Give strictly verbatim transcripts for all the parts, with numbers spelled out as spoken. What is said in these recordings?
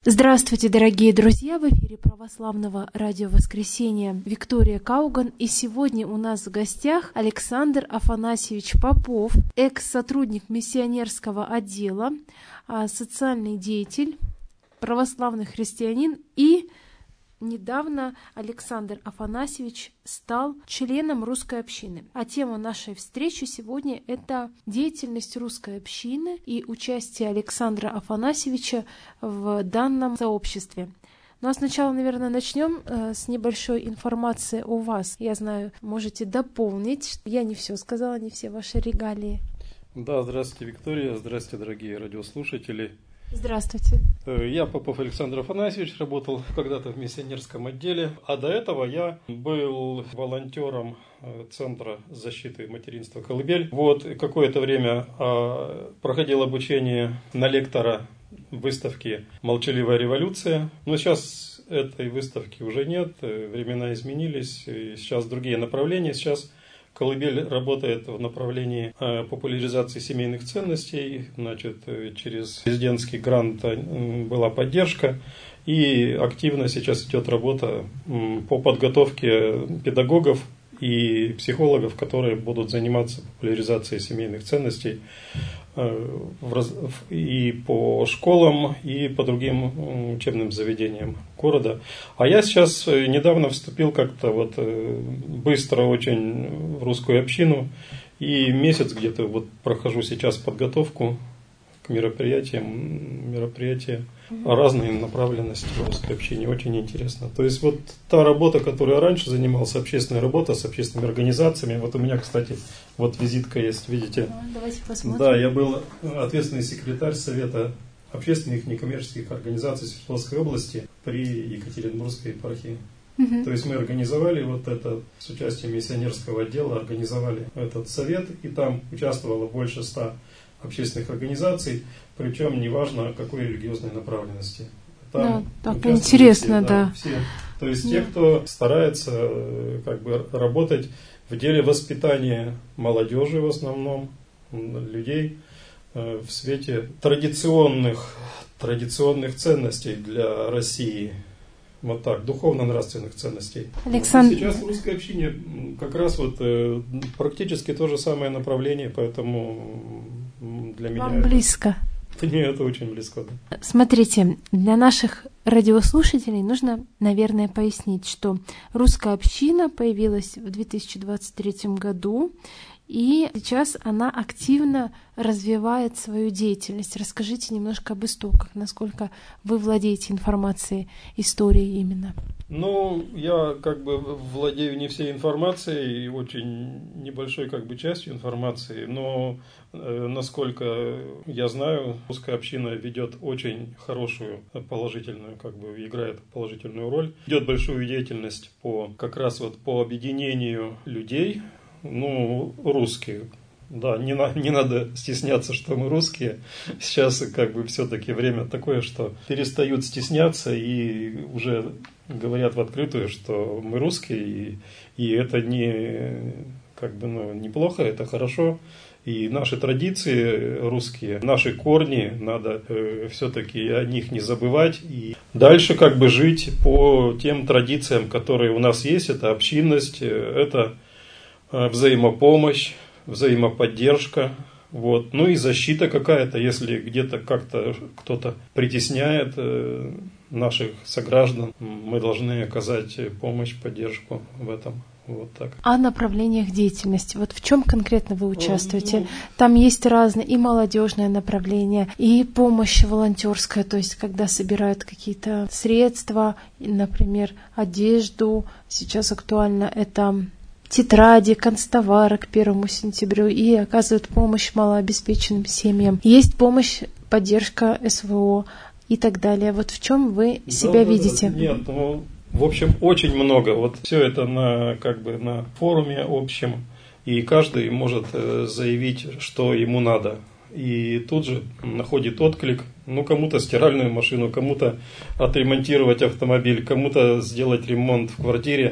Здравствуйте, дорогие друзья! В эфире Православного радио Воскресения Виктория Кауган. И сегодня у нас в гостях Александр Афанасьевич Попов, экс-сотрудник миссионерского отдела, социальный деятель, православный христианин, и недавно Александр Афанасьевич стал членом русской общины. А тема нашей встречи сегодня — это деятельность русской общины и участие Александра Афанасьевича в данном сообществе. Ну а сначала, наверное, начнем э, с небольшой информации о вас. Я знаю, можете дополнить. Я не все сказала, не все ваши регалии. Да, здравствуйте, Виктория. Здравствуйте, дорогие радиослушатели. Здравствуйте. Я Попов Александр Афанасьевич, работал когда-то в миссионерском отделе, а до этого я был волонтером Центра защиты материнства «Колыбель». Вот, какое-то время проходил обучение на лектора выставки «Молчаливая революция». Но сейчас этой выставки уже нет, времена изменились, сейчас другие направления. Сейчас «Колыбель» работает в направлении популяризации семейных ценностей. Значит, через президентский грант была поддержка. И активно сейчас идет работа по подготовке педагогов и психологов, которые будут заниматься популяризацией семейных ценностей и по школам, и по другим учебным заведениям города. А я сейчас недавно вступил как-то вот быстро очень в русскую общину, и месяц где-то вот прохожу сейчас подготовку к мероприятиям, мероприятия разной направленности в русской общине. Очень интересно. То есть вот та работа, которой я раньше занимался, общественная работа с общественными организациями. Вот у меня, кстати, вот визитка есть, видите? Давайте посмотрим. Да, я был ответственный секретарь Совета общественных некоммерческих организаций Свердловской области при Екатеринбургской епархии. Угу. То есть мы организовали вот это, с участием миссионерского отдела, организовали этот совет, и там участвовало больше ста общественных организаций, причем неважно какой религиозной направленности. Там да, так интересно, все, да. да. Все. То есть да. те, кто старается как бы работать в деле воспитания молодежи в основном, людей в свете традиционных, традиционных ценностей для России. Вот так, духовно-нравственных ценностей. Александр... Сейчас в русской общине как раз вот э, практически то же самое направление, поэтому для меня... Вам близко. Это, мне это очень близко. Да. Смотрите, для наших радиослушателей нужно, наверное, пояснить, что русская община появилась в две тысячи двадцать третьем году, и сейчас она активно развивает свою деятельность. Расскажите немножко об истоках, насколько вы владеете информацией, историей именно. Ну, я как бы владею не всей информацией, очень небольшой как бы частью информации, но э, насколько я знаю, русская община ведет очень хорошую, положительную, как бы играет положительную роль, ведет большую деятельность по как раз вот по объединению людей. Ну, русские. Да, не, на, не надо стесняться, что мы русские. Сейчас как бы все-таки время такое, что перестают стесняться и уже говорят в открытую, что мы русские, и, и это не как бы ну, неплохо, это хорошо. И наши традиции русские, наши корни, надо э, все-таки о них не забывать. И дальше как бы жить по тем традициям, которые у нас есть. Это общинность, это взаимопомощь, взаимоподдержка, вот. Ну и защита какая-то, если где-то как-то кто-то притесняет э, наших сограждан, мы должны оказать помощь, поддержку в этом. Вот так. О направлениях деятельности. Вот в чем конкретно вы участвуете? Ну, Там есть разные и молодежное направление, и помощь волонтерская, то есть когда собирают какие-то средства, например, одежду. Сейчас актуально это тетради, канцтовары к первому сентябрю, и оказывают помощь малообеспеченным семьям. Есть помощь, поддержка СВО и так далее. Вот в чем вы да, себя да, видите? Да, нет, ну, в общем, очень много. Вот все это на, как бы, на форуме общем, и каждый может заявить, что ему надо. И тут же находит отклик. Ну, кому-то стиральную машину, кому-то отремонтировать автомобиль, кому-то сделать ремонт в квартире.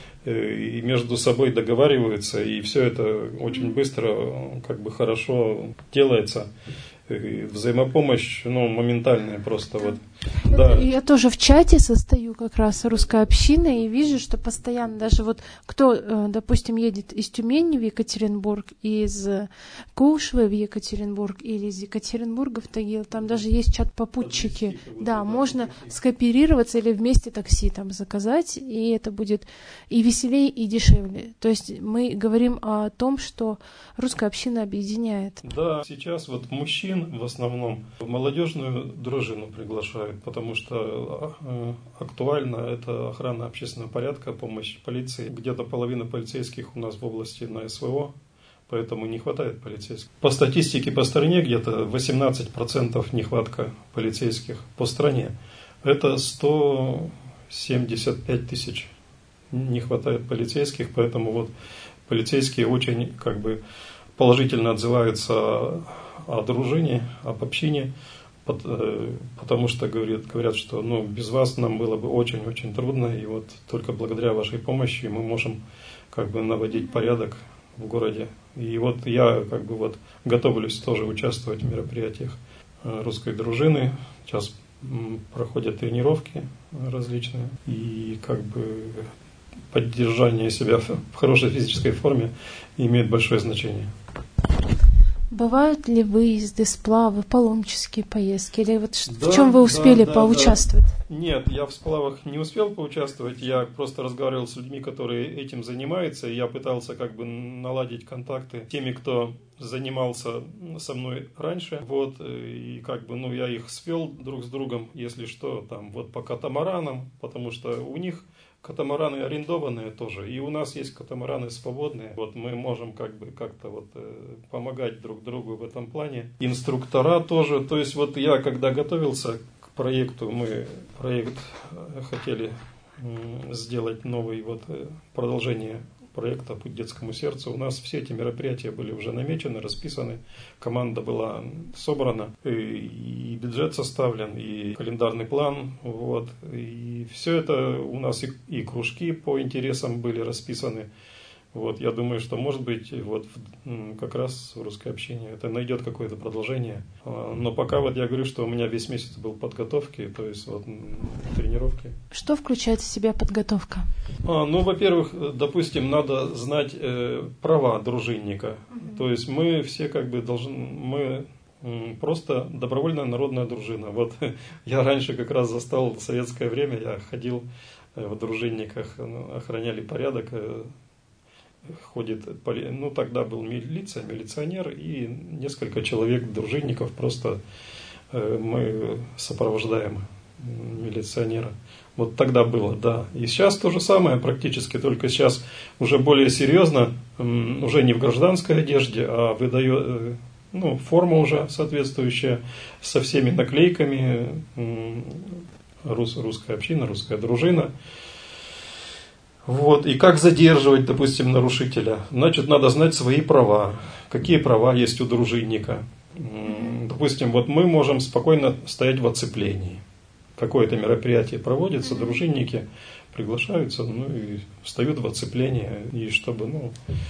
И между собой договариваются, и все это очень быстро, как бы хорошо делается. И взаимопомощь, ну, моментальная просто вот. Вот Да. Я тоже в чате состою как раз русской общины и вижу, что постоянно даже вот кто, допустим, едет из Тюмени в Екатеринбург, из Кушвы в Екатеринбург или из Екатеринбурга в Тагил, там даже есть чат-попутчики. Да, можно скооперироваться или вместе такси там заказать, и это будет и веселее, и дешевле. То есть мы говорим о том, что русская община объединяет. Да, сейчас вот мужчин в основном в молодежную дружину приглашают, потому что актуально это охрана общественного порядка, помощь полиции. Где-то половина полицейских у нас в области на СВО, поэтому не хватает полицейских. По статистике по стране где-то восемнадцать процентов нехватка полицейских по стране. Это сто семьдесят пять тысяч не хватает полицейских, поэтому вот полицейские очень как бы положительно отзываются о дружине, об общине, потому что говорят, говорят, что ну, без вас нам было бы очень-очень трудно, и вот только благодаря вашей помощи мы можем как бы наводить порядок в городе. И вот я как бы вот готовлюсь тоже участвовать в мероприятиях русской дружины. Сейчас проходят тренировки различные, и как бы поддержание себя в хорошей физической форме имеет большое значение. Бывают ли выезды, сплавы, паломнические поездки? Или вот да, в чем вы успели да, поучаствовать? Да. Нет, я в сплавах не успел поучаствовать. Я просто разговаривал с людьми, которые этим занимаются. И я пытался как бы наладить контакты с теми, кто занимался со мной раньше. Вот, и как бы, ну, я их свел друг с другом, если что, там, вот по катамаранам, потому что у них катамараны арендованные тоже, и у нас есть катамараны свободные. Вот мы можем как бы как-то вот помогать друг другу в этом плане. Инструктора тоже. То есть вот я когда готовился к проекту, мы проект хотели сделать новый вот продолжение проекта «Путь детскому сердцу». У нас все эти мероприятия были уже намечены, расписаны, команда была собрана, и, и бюджет составлен, и календарный план, вот, и все это у нас и, и кружки по интересам были расписаны. Вот, я думаю, что, может быть, вот как раз в русской общине это найдет какое-то продолжение. Но пока вот я говорю, что у меня весь месяц был подготовки, то есть вот тренировки. Что включает в себя подготовка? А, ну, во-первых, допустим, надо знать э, права дружинника. Mm-hmm. То есть мы все как бы должны, мы просто добровольная народная дружина. Вот я раньше как раз застал советское время, я ходил в дружинниках, охраняли порядок. Ходит, ну тогда был милиция, милиционер и несколько человек дружинников, просто мы сопровождаем милиционера. Вот тогда было, да. И сейчас то же самое практически, только сейчас уже более серьезно, уже не в гражданской одежде, а выдает, ну, форма уже соответствующая, со всеми наклейками, рус, русская община, русская дружина. Вот. И как задерживать, допустим, нарушителя? Значит, надо знать свои права. Какие права есть у дружинника? Допустим, вот мы можем спокойно стоять в оцеплении. Какое-то мероприятие проводится, дружинники приглашаются, ну и встают в оцепление, и чтобы, ну,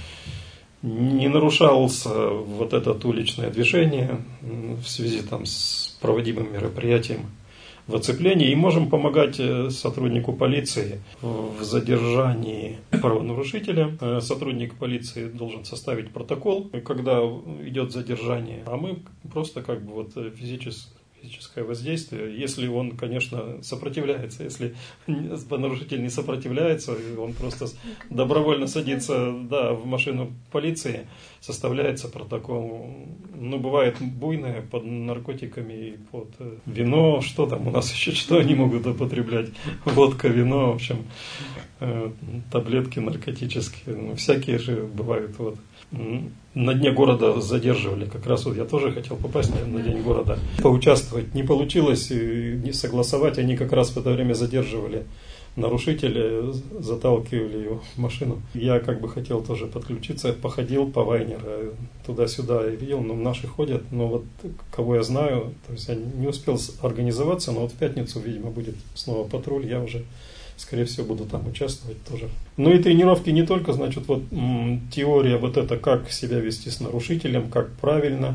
не нарушалось вот это уличное движение в связи там с проводимым мероприятием. В оцеплении, и можем помогать сотруднику полиции в задержании правонарушителя. Сотрудник полиции должен составить протокол, когда идет задержание, а мы просто как бы вот физически физическое воздействие, если он, конечно, сопротивляется. Если нарушитель не сопротивляется, он просто добровольно садится, да, в машину полиции, составляется протокол. Ну, бывает буйное под наркотиками, под вино, что там у нас еще, что они могут употреблять, водка, вино, в общем, таблетки наркотические, ну, всякие же бывают, вот. На дне города задерживали, как раз вот я тоже хотел попасть на день города, поучаствовать, не получилось, не согласовать, они как раз в это время задерживали нарушителя, заталкивали его в машину. Я как бы хотел тоже подключиться, походил по Вайнеру, туда-сюда и видел, ну, наши ходят, но вот кого я знаю, то есть я не успел организоваться, но вот в пятницу, видимо, будет снова патруль, я уже, скорее всего, буду там участвовать тоже. Ну и тренировки не только, значит, вот м, теория вот это, как себя вести с нарушителем, как правильно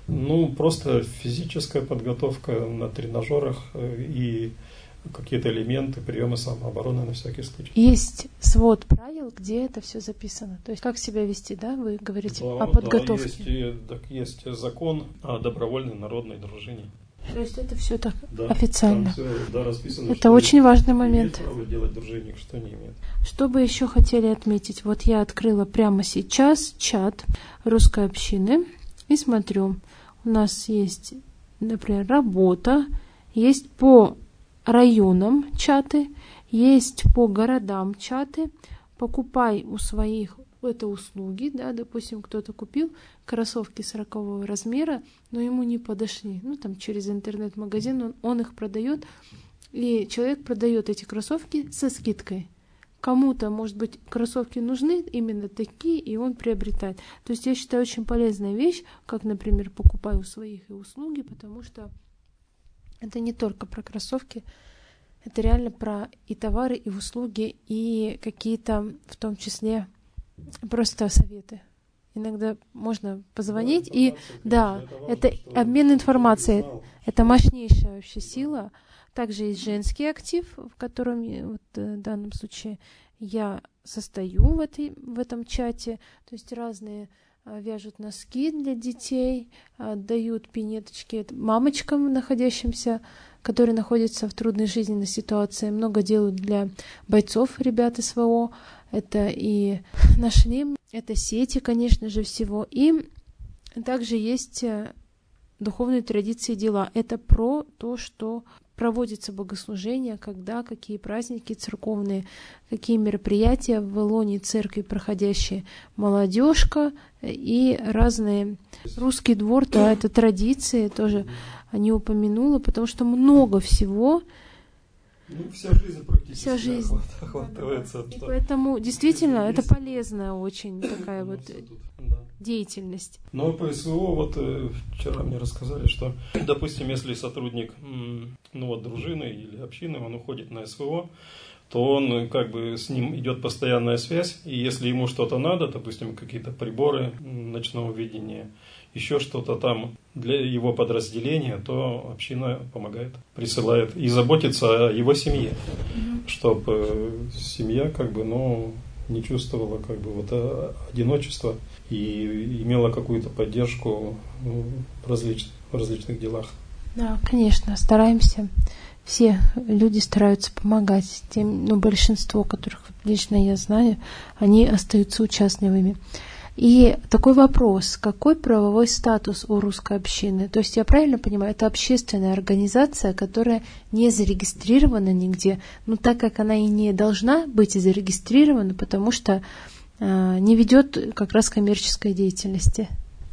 Ну, просто физическая подготовка на тренажерах и какие-то элементы, приемы самообороны на всякий случай. Есть свод правил, где это все записано. То есть как себя вести, да? Вы говорите Да, о подготовке. Да, есть, так, есть закон о добровольной народной дружине. То есть это все так Да, официально. Все, да, расписано, это очень важный момент. Имеет право делать дружинник, что не имеет. Что бы еще хотели отметить? Вот я открыла прямо сейчас чат русской общины и смотрю. У нас есть, например, работа, есть по районам чаты, есть по городам чаты. Покупай у своих это услуги, да, допустим, кто-то купил кроссовки сорокового размера, но ему не подошли. Ну, там через интернет-магазин он, он их продает, и человек продает эти кроссовки со скидкой. Кому-то, может быть, кроссовки нужны именно такие, и он приобретает. То есть я считаю очень полезная вещь, как, например, покупаю у своих и услуги, потому что это не только про кроссовки, это реально про и товары, и услуги, и какие-то, в том числе, просто советы. Иногда можно позвонить, да, и да, это, важно, это обмен информацией, это мощнейшая вообще сила. Также есть женский актив, в котором вот, в данном случае я состою в, этой, в этом чате. То есть разные а, вяжут носки для детей, а, дают пинеточки мамочкам, находящимся, которые находятся в трудной жизненной ситуации. Много делают для бойцов, ребят СВО. Это и нашли, это сети, конечно же, всего. И также есть духовные традиции и дела. Это про то, что проводится богослужение, когда, какие праздники церковные, какие мероприятия в лоне церкви проходящие, молодежка и разные. Русский двор, да, это традиции, тоже не упомянула, потому что много всего. Ну, вся жизнь практически вся жизнь. охватывается. И поэтому действительно это полезная очень такая вот да. деятельность. Но по СВО, вот э, вчера мне рассказали, что, допустим, если сотрудник ну, вот, дружины или общины, он уходит на СВО, то он как бы с ним идет постоянная связь, и если ему что-то надо, допустим, какие-то приборы ночного видения, еще что-то там для его подразделения, то община помогает, присылает и заботится о его семье, mm-hmm. чтобы семья как бы, ну, не чувствовала как бы вот одиночества и имела какую-то поддержку ну, в, различ, в различных делах. Да, конечно, стараемся. Все люди стараются помогать. Тем, ну, большинство, которых лично я знаю, они остаются участливыми. И такой вопрос, какой правовой статус у русской общины? То есть я правильно понимаю, это общественная организация, которая не зарегистрирована нигде, но так как она и не должна быть зарегистрирована, потому что э, не ведет как раз коммерческой деятельности.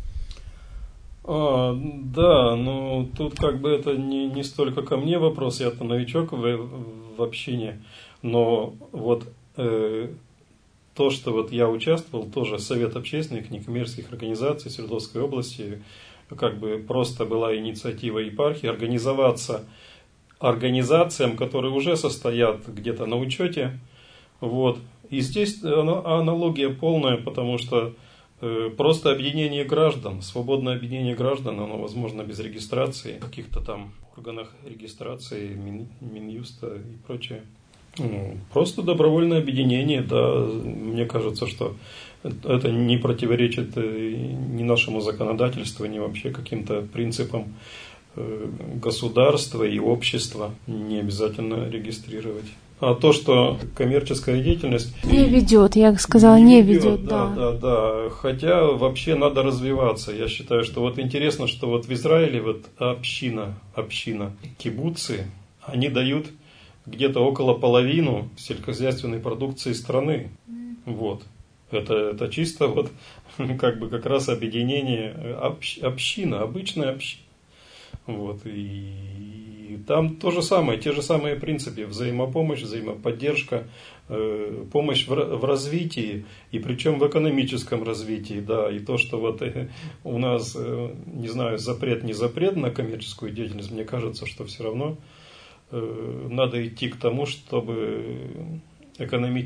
А, да, ну тут как бы это не, не столько ко мне вопрос, я-то новичок в, в общине, но вот э, то, что вот я участвовал, тоже Совет общественных некоммерческих организаций Свердловской области, как бы просто была инициатива епархии организоваться организациям, которые уже состоят где-то на учете. Вот. И здесь аналогия полная, потому что э, просто объединение граждан, свободное объединение граждан, оно возможно без регистрации, в каких-то там органах регистрации, Мин, Минюста и прочее. Ну, просто добровольное объединение, да, мне кажется, что это не противоречит ни нашему законодательству, ни вообще каким-то принципам государства и общества. Не обязательно регистрировать. А то, что коммерческая деятельность... Не ведет, я сказала, не, не ведет, ведет, да. Да, да, да. Хотя вообще надо развиваться. Я считаю, что вот интересно, что вот в Израиле вот община, община, кибуцы, они дают где-то около половины сельскохозяйственной продукции страны. Вот. Это, это чисто вот как бы как раз объединение общ, община, обычная община. Вот. И, и там то же самое, те же самые принципы: взаимопомощь, взаимоподдержка, э, помощь в, в развитии, и причем в экономическом развитии, да, и то, что вот э, у нас, э, не знаю, запрет, не запрет на коммерческую деятельность, мне кажется, что все равно надо идти к тому, чтобы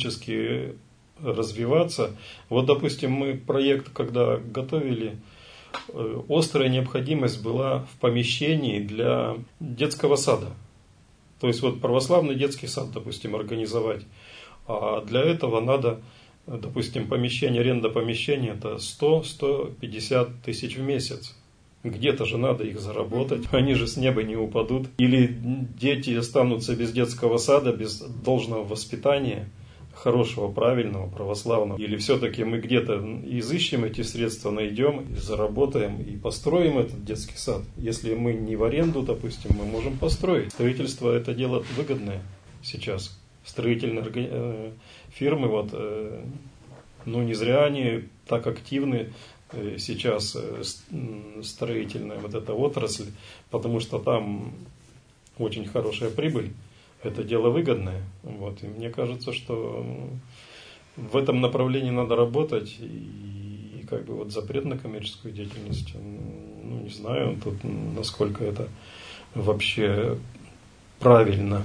экономически развиваться. Вот, допустим, мы проект, когда готовили, острая необходимость была в помещении для детского сада. То есть вот православный детский сад, допустим, организовать. А для этого надо, допустим, помещение, аренда помещения это сто — сто пятьдесят тысяч в месяц. Где-то же надо их заработать, они же с неба не упадут. Или дети останутся без детского сада, без должного воспитания, хорошего, правильного, православного. Или все-таки мы где-то изыщем эти средства, найдем, и заработаем и построим этот детский сад. Если мы не в аренду, допустим, мы можем построить. Строительство это дело выгодное сейчас. Строительные фирмы, вот, ну не зря они так активны сейчас, строительная вот эта отрасль, потому что там очень хорошая прибыль, это дело выгодное. Вот. И мне кажется, что в этом направлении надо работать, и, и как бы вот запрет на коммерческую деятельность, ну не знаю тут, насколько это вообще правильно.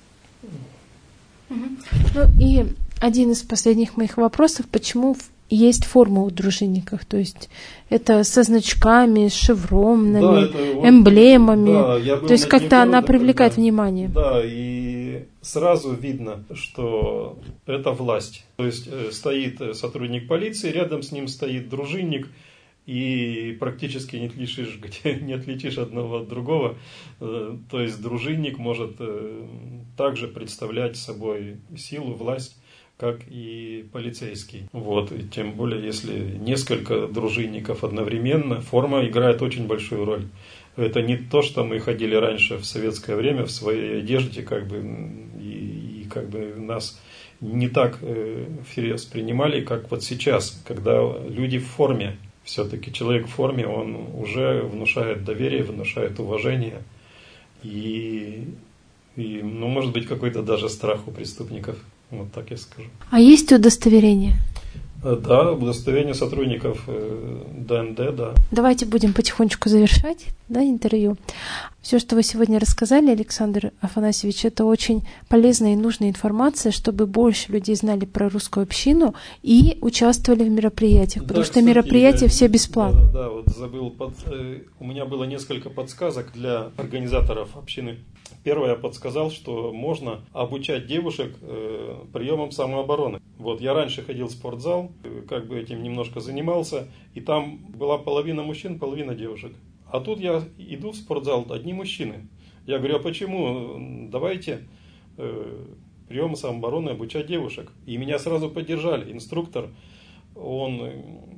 Ну и один из последних моих вопросов, почему есть форма у дружинников, то есть это со значками, с шевронами, да, это, эмблемами, да, то есть как-то она привлекает когда, внимание. Да, и сразу видно, что это власть. То есть стоит сотрудник полиции, рядом с ним стоит дружинник, и практически не отличишь, не отличишь одного от другого. То есть дружинник может также представлять собой силу, власть, как и полицейский. Вот. И тем более, если несколько дружинников одновременно, форма играет очень большую роль. Это не то, что мы ходили раньше в советское время в своей одежде, как бы, и, и как бы нас не так э, всерьез принимали, как вот сейчас, когда люди в форме. Все-таки человек в форме, он уже внушает доверие, внушает уважение. И, и ну, может быть, какой-то даже страх у преступников. Вот так я скажу. А есть удостоверение? Да, удостоверение сотрудников Дэ Эн Дэ, да. Давайте будем потихонечку завершать, да, интервью. Все, что вы сегодня рассказали, Александр Афанасьевич, это очень полезная и нужная информация, чтобы больше людей знали про русскую общину и участвовали в мероприятиях, да, потому что кстати, мероприятия я, все бесплатные. Да, да, вот забыл, под, э, у меня было несколько подсказок для организаторов общины. Первое, я подсказал, что можно обучать девушек э, приемам самообороны. Вот, я раньше ходил в спортзал, э, как бы этим немножко занимался, и там была половина мужчин, половина девушек. А тут я иду в спортзал, одни мужчины. Я говорю, а почему? Давайте э, приемы самообороны обучать девушек. И меня сразу поддержали. Инструктор, он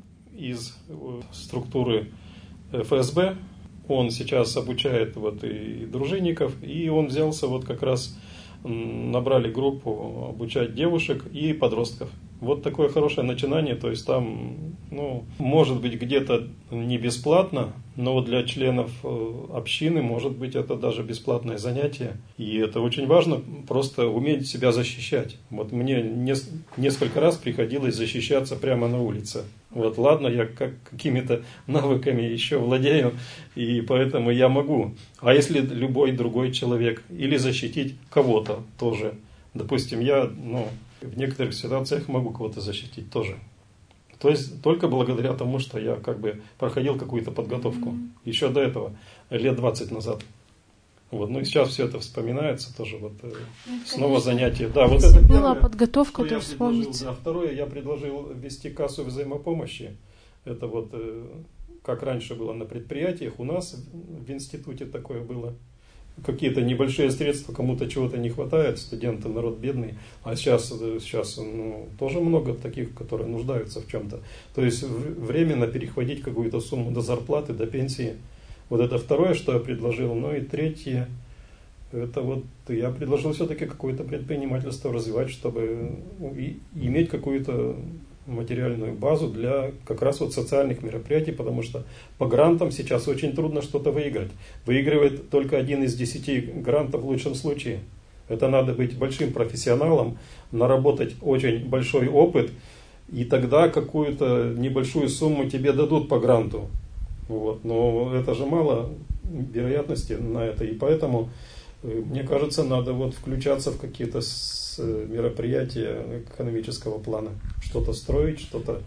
из структуры Эф Эс Бэ, он сейчас обучает вот и дружинников, и он взялся вот как раз, набрали группу обучать девушек и подростков. Вот такое хорошее начинание, то есть там, ну, может быть где-то не бесплатно, но вот для членов общины, может быть, это даже бесплатное занятие. И это очень важно, просто уметь себя защищать. Вот мне несколько раз приходилось защищаться прямо на улице. Вот ладно, я как, какими-то навыками еще владею, и поэтому я могу. А если любой другой человек, или защитить кого-то тоже. Допустим, я, ну, в некоторых ситуациях могу кого-то защитить тоже. То есть только благодаря тому, что я как бы проходил какую-то подготовку. Mm-hmm. Еще до этого, лет двадцать назад. Вот, ну и сейчас все это вспоминается тоже. Вот, ну, снова занятие. Да, вот это была подготовка, то вспомнить. Да, второе, я предложил ввести кассу взаимопомощи. Это вот как раньше было на предприятиях, у нас в институте такое было. Какие-то небольшие средства, кому-то чего-то не хватает, студенты, народ бедный, а сейчас, сейчас ну, тоже много таких, которые нуждаются в чем-то. То есть временно перехватить какую-то сумму до зарплаты, до пенсии. Вот это второе, что я предложил. Ну и третье, это вот я предложил все-таки какое-то предпринимательство развивать, чтобы иметь какую-то материальную базу для как раз вот социальных мероприятий, потому что по грантам сейчас очень трудно что-то выиграть. Выигрывает только один из десяти грантов в лучшем случае. Это надо быть большим профессионалом, наработать очень большой опыт, и тогда какую-то небольшую сумму тебе дадут по гранту. Вот. Но это же мало вероятности на это, и поэтому, мне кажется, надо вот включаться в какие-то мероприятия экономического плана. Что-то строить, что-то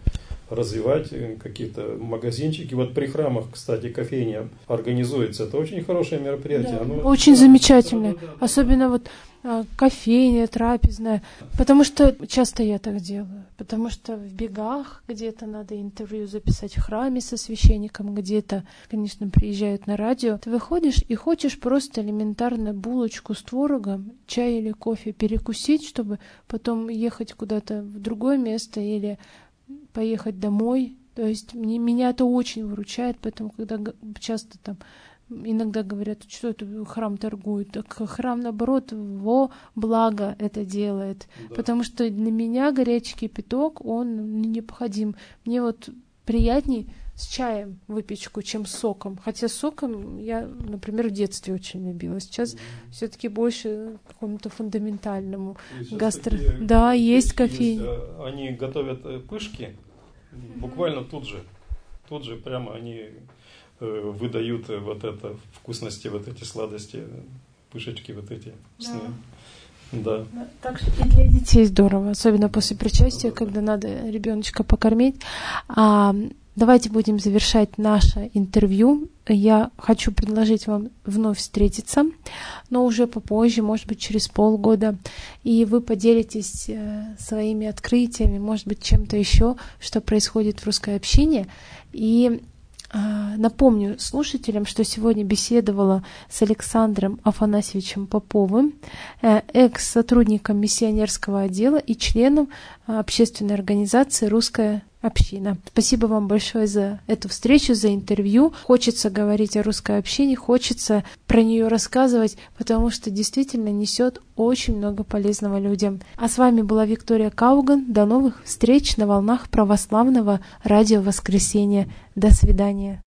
развивать какие-то магазинчики. Вот при храмах, кстати, кофейня организуется. Это очень хорошее мероприятие. Да, Оно, очень да, замечательное. да, да, да, Особенно вот а, кофейня, трапезная. Потому что часто я так делаю. Потому что в бегах где-то надо интервью записать в храме со священником, где-то, конечно, приезжают на радио. Ты выходишь и хочешь просто элементарно булочку с творогом, чай или кофе перекусить, чтобы потом ехать куда-то в другое место или поехать домой. То есть мне, меня это очень выручает, поэтому когда часто там иногда говорят, что это храм торгует, так храм, наоборот, во благо это делает. Да. Потому что для меня горячий кипяток, он необходим. Мне вот приятней с чаем выпечку, чем с соком. Хотя с соком я, например, в детстве очень любила. Сейчас mm-hmm. все-таки больше какому-то фундаментальному гастро... Да, есть кофейни. Они готовят пышки буквально тут же. Тут же прямо они выдают вот это вкусности, вот эти сладости, пышечки вот эти вкусные. Да. Да. Так что и для детей здорово, особенно после причастия, когда надо ребеночка покормить. А, давайте будем завершать наше интервью. Я хочу предложить вам вновь встретиться, но уже попозже, может быть, через полгода. И вы поделитесь э, своими открытиями, может быть, чем-то еще, что происходит в русской общине. И напомню слушателям, что сегодня беседовала с Александром Афанасьевичем Поповым, экс-сотрудником миссионерского отдела и членом общественной организации «Русская община». Спасибо вам большое за эту встречу, за интервью. Хочется говорить о русской общине, хочется про нее рассказывать, потому что действительно несет очень много полезного людям. А с вами была Виктория Кауган. До новых встреч на волнах православного радио «Воскресенье». До свидания.